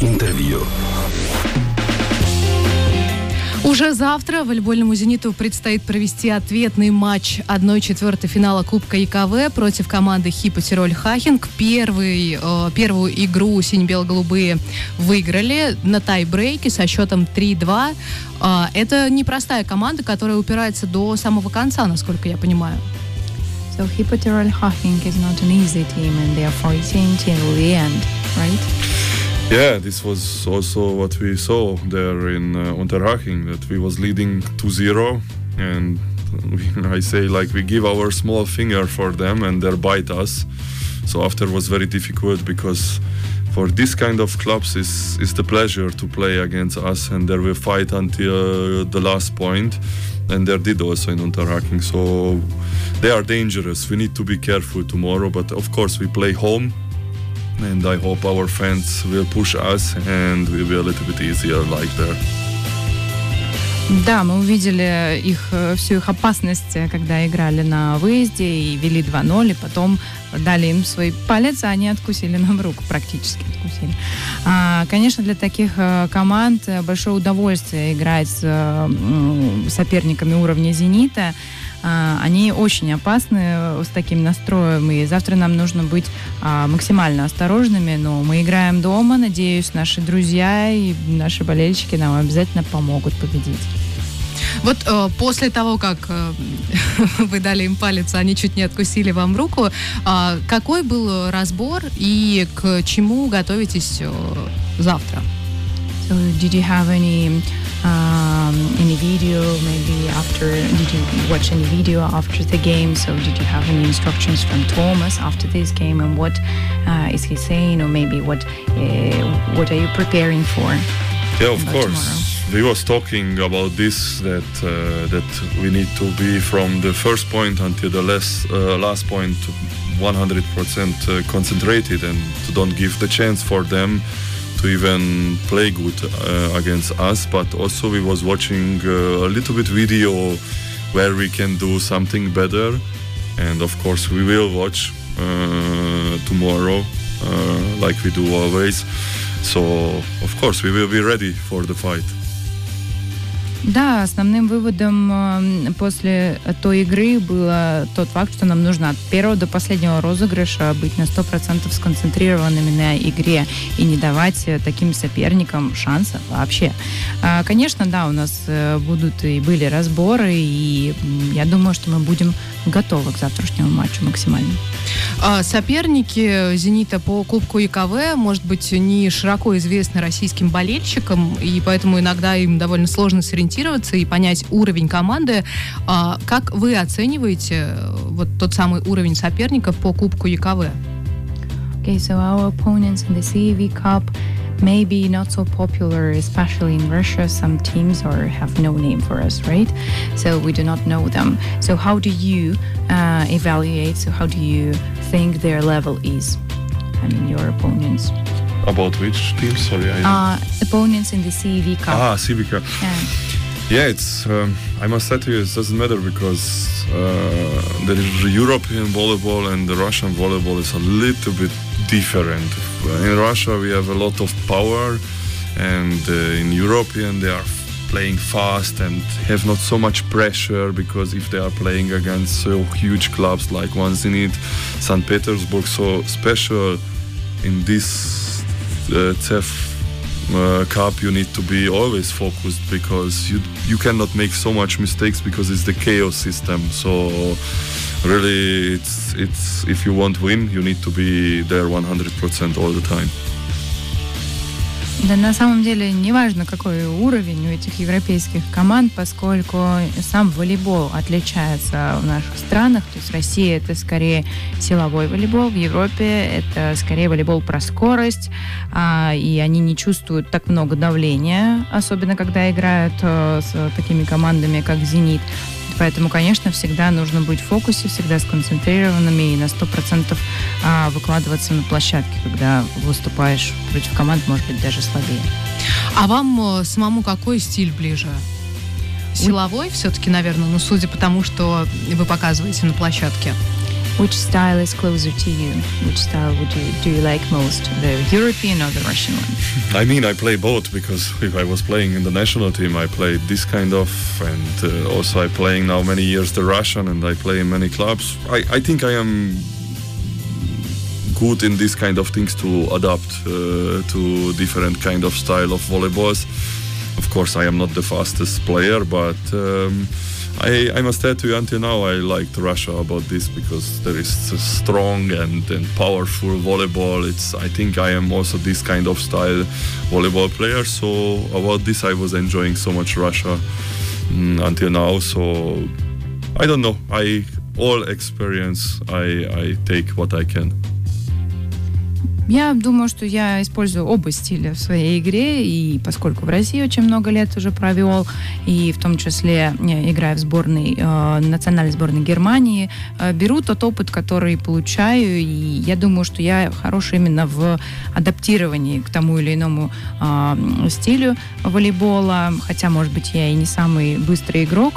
Интервью. Уже завтра волейбольному «Зениту» предстоит провести ответный матч 1/4 финала Кубка ЕКВ против команды Хипо Тироль-Хахинг. Первую игру сине-бело-голубые выиграли на тайбрейке со счетом 3-2. Это непростая команда, которая упирается до самого конца, насколько я понимаю. So Hippo Tyrol-Haching is not an easy team and they are fighting till the end, right? Yeah, this was also what we saw there in Unterhaching, that we was leading 2-0 and I say like we give our small finger for them and they bite us. So after was very difficult because for this kind of clubs is the pleasure to play against us and they will fight until the last point. And they did also in Unterhaching. So they are dangerous. We need to be careful tomorrow. But of course we play home. And I hope our fans will push us and we will be a little bit easier like there. Да, мы увидели всю их опасность, когда играли на выезде и вели 2-0, и потом дали им свой палец, а они откусили нам руку, практически откусили. Конечно, для таких команд большое удовольствие играть с соперниками уровня «Зенита». Они очень опасны с таким настроем, и завтра нам нужно быть максимально осторожными, но мы играем дома, надеюсь, наши друзья и наши болельщики нам обязательно помогут победить. Вот после того, как вы дали им палец, они чуть не откусили вам руку, какой был разбор и к чему готовитесь завтра? So, did you have any video maybe after, did you watch any video after the game? So did you have any instructions from Thomas after this game, and what is he saying, or maybe what are you preparing for? Yeah, of course. Tomorrow? We was talking about this, that we need to be from the first point until the last point 100% concentrated and to don't give the chance for them to even play good against us. But also we was watching a little bit video where we can do something better, and of course we will watch tomorrow like we do always. So of course we will be ready for the fight. Да, основным выводом после той игры был тот факт, что нам нужно от первого до последнего розыгрыша быть на 100% сконцентрированными на игре и не давать таким соперникам шанса вообще. Конечно, да, у нас будут и были разборы, и я думаю, что мы будем готовы к завтрашнему матчу максимально. Соперники «Зенита» по Кубку ЕКВ, может быть, не широко известны российским болельщикам, и поэтому иногда им довольно сложно сориентироваться и понять уровень команды. Как вы оцениваете вот тот самый уровень соперников по Кубку ЕКВ? Okay, so our opponents in the CEV Cup maybe not so popular, especially in Russia. Some teams have no name for us, right? So we do not know them. So how do you evaluate? So how do you think their level is? I mean, your opponents. About which team? Sorry, opponents in the CEV Cup. CEV Cup. Yeah, it's. I must say to you, it doesn't matter because the European volleyball and the Russian volleyball is a little bit different. In Russia, we have a lot of power, and in European, they are playing fast and have not so much pressure because if they are playing against so huge clubs like Zenit, St. Petersburg, so special in this CEV Cup, you need to be always focused because you cannot make so much mistakes because it's the chaos system. So really, it's if you want to win, you need to be there 100% all the time. Да, на самом деле, неважно, какой уровень у этих европейских команд, поскольку сам волейбол отличается в наших странах. То есть Россия — это скорее силовой волейбол, в Европе это скорее волейбол про скорость, и они не чувствуют так много давления, особенно когда играют с такими командами, как «Зенит». Поэтому, конечно, всегда нужно быть в фокусе, всегда сконцентрированными и на 100% выкладываться на площадке, когда выступаешь против команд, может быть, даже слабее. А вам самому какой стиль ближе? Силовой все-таки, наверное, судя по тому, что вы показываете на площадке. which style is closer to you? Which style do you like most, the European or the Russian one? I mean, I play both because if I was playing in the national team, I played this kind of, and also I playing now many years the Russian, and I play in many clubs. I think I am good in this kind of things to adapt to different kind of style of volleyballs. Of course, I am not the fastest player, but I must say to you, until now, I liked Russia about this because there is a strong and powerful volleyball. I think I am also this kind of style volleyball player. So about this, I was enjoying so much Russia until now. So I don't know. All experience, I take what I can. Я думаю, что я использую оба стиля в своей игре, и поскольку в России очень много лет уже провел, и в том числе играя в сборной, национальной сборной Германии, беру тот опыт, который получаю, и я думаю, что я хорош именно в адаптировании к тому или иному стилю волейбола, хотя, может быть, я и не самый быстрый игрок.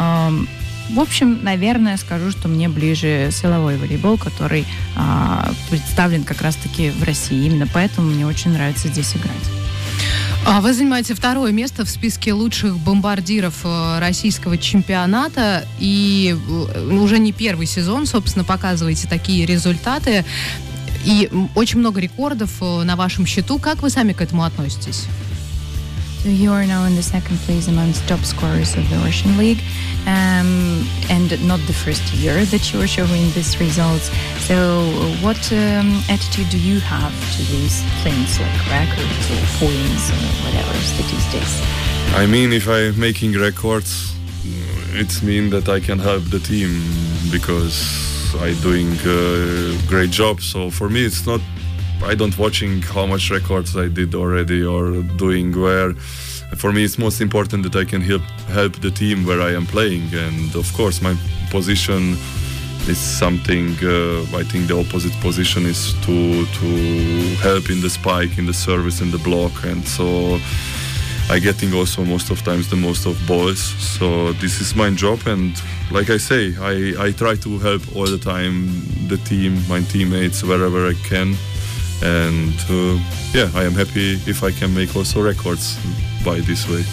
В общем, наверное, скажу, что мне ближе силовой волейбол, который представлен как раз-таки в России. Именно поэтому мне очень нравится здесь играть. Вы занимаете второе место в списке лучших бомбардиров российского чемпионата, и уже не первый сезон, собственно, показываете такие результаты, и очень много рекордов на вашем счету. Как вы сами к этому относитесь? So you are now in the second place amongst top scorers of the Russian league, and not the first year that you are showing these results. So what attitude do you have to these things like records or points or whatever statistics? I mean, if I'm making records, it means that I can help the team because I'm doing a great job. So for me, it's not, I don't watching how much records I did already or doing where. For me, it's most important that I can help the team where I am playing. And of course, my position is something, I think the opposite position is to help in the spike, in the service, in the block. And so I getting also most of times the most of balls. So this is my job. And like I say, I try to help all the time the team, my teammates, wherever I can. And I am happy if I can make also records by this way.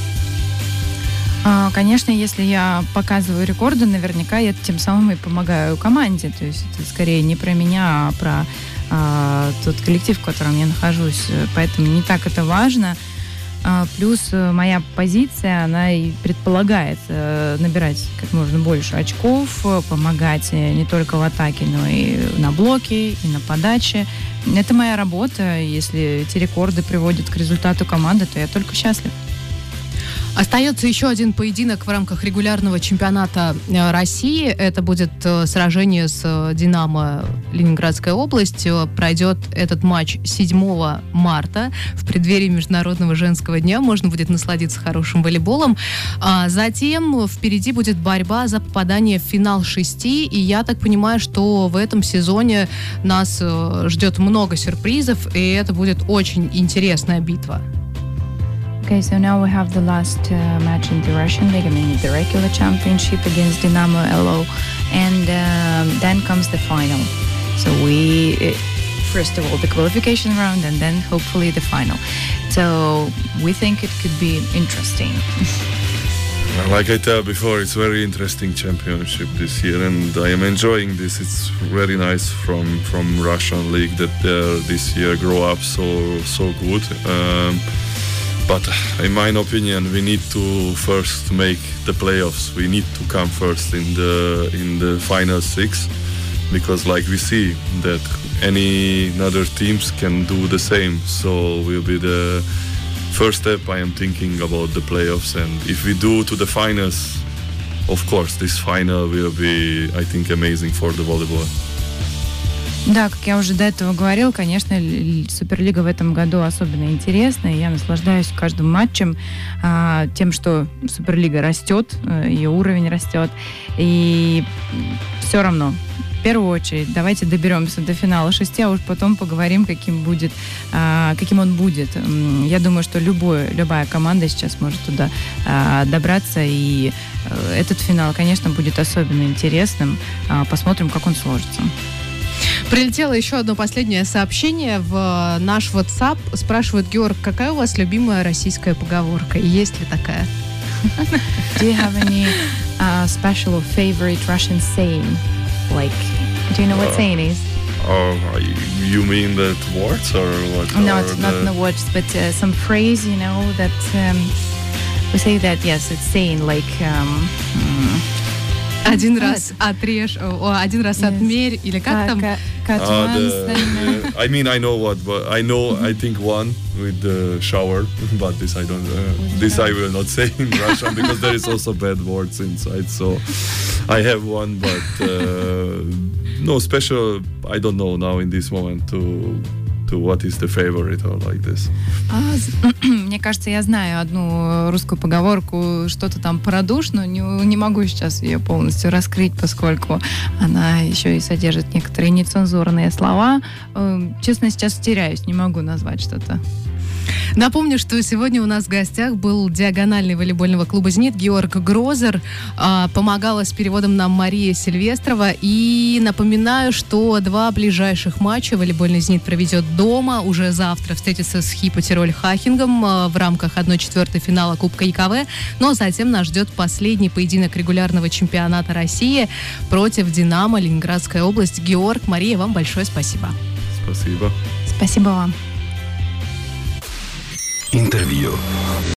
Конечно, если я показываю рекорды, наверняка я тем самым и помогаю команде. То есть это скорее не про меня, а про тот коллектив, в котором я нахожусь. Поэтому не так это важно. Плюс моя позиция, она и предполагает набирать как можно больше очков, помогать не только в атаке, но и на блоке, и на подаче. Это моя работа. Если эти рекорды приводят к результату команды, то я только счастлив. Остается еще один поединок в рамках регулярного чемпионата России. Это будет сражение с «Динамо» Ленинградская область. Пройдет этот матч 7 марта в преддверии Международного женского дня. Можно будет насладиться хорошим волейболом. Затем впереди будет борьба за попадание в финал 6. И я так понимаю, что в этом сезоне нас ждет много сюрпризов, и это будет очень интересная битва. Okay, so now we have the last match in the Russian League, I mean the regular championship against Dynamo LO, and then comes the final. So first of all, the qualification round, and then hopefully the final. So we think it could be interesting. Like I told before, it's very interesting championship this year, and I am enjoying this. It's very nice from Russian League that this year grow up so good. But in my opinion, we need to first make the playoffs. We need to come first in the final 6, because like we see that any other teams can do the same. So will be the first step. I am thinking about the playoffs, and if we do to the finals, of course, this final will be, I think, amazing for the volleyball. Да, как я уже до этого говорил, конечно, Суперлига в этом году особенно интересная. Я наслаждаюсь каждым матчем, тем, что Суперлига растет, ее уровень растет. И все равно, в первую очередь, давайте доберемся до финала 6, а уж потом поговорим, каким он будет. Я думаю, что любая команда сейчас может туда добраться, и этот финал, конечно, будет особенно интересным. Посмотрим, как он сложится. Прилетело еще одно последнее сообщение в наш WhatsApp. Спрашивает Георг, какая у вас любимая российская поговорка? И есть ли такая? Do you have any special or favorite Russian saying? Like, do you know what saying is? You mean that words or what? Not the words, but some phrase, that we say that, yes, it's saying like... Один раз отрежь, один раз отмерь, или как там? I mean, I know what, but I think one with the shower, but this I don't, this I will not say in Russian because there is also bad words inside, so I have one, but no special, I don't know now in this moment to what is the favorite or like this. Мне кажется, я знаю одну русскую поговорку, что-то там про душ, но не могу сейчас ее полностью раскрыть, поскольку она еще и содержит некоторые нецензурные слова. Честно, сейчас теряюсь, не могу назвать что-то. Напомню, что сегодня у нас в гостях был диагональный волейбольного клуба «Зенит» Георг Грозер. Помогала с переводом нам Мария Сильвестрова. И напоминаю, что 2 ближайших матча волейбольный «Зенит» проведет дома. Уже завтра встретится с Хипо Тироль Хахингом в рамках 1/4 финала Кубка ИКВ. Но затем нас ждет последний поединок регулярного чемпионата России против «Динамо», Ленинградская область. Георг, Мария, вам большое спасибо. Спасибо. Спасибо вам. Интервью.